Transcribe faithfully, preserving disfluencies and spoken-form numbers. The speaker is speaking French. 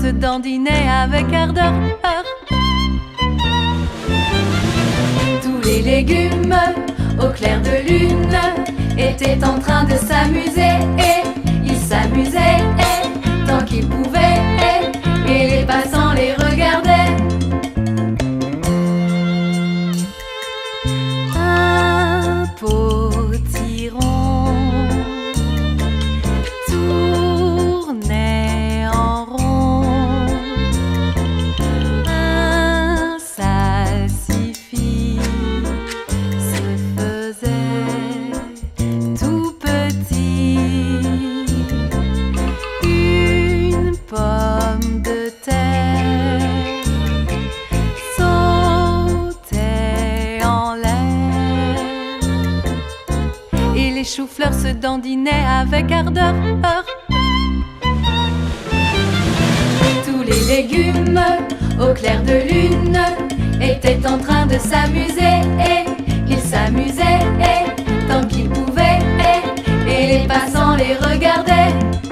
dandinaient avec ardeur. Tous les légumes au clair de lune étaient en train de s'amuser, et ils s'amusaient tant qu'ils pouvaient, et les passants les regardaient. Un potiron tournait en rond, un salsifis se faisait tout petit, une pomme de terre sautait en l'air, et les choux-fleurs se dandinaient avec ardeur. Tous les légumes au clair de lune étaient en train de s'amuser, et ils s'amusaient tant qu'ils pouvaient, et les passants les regardaient.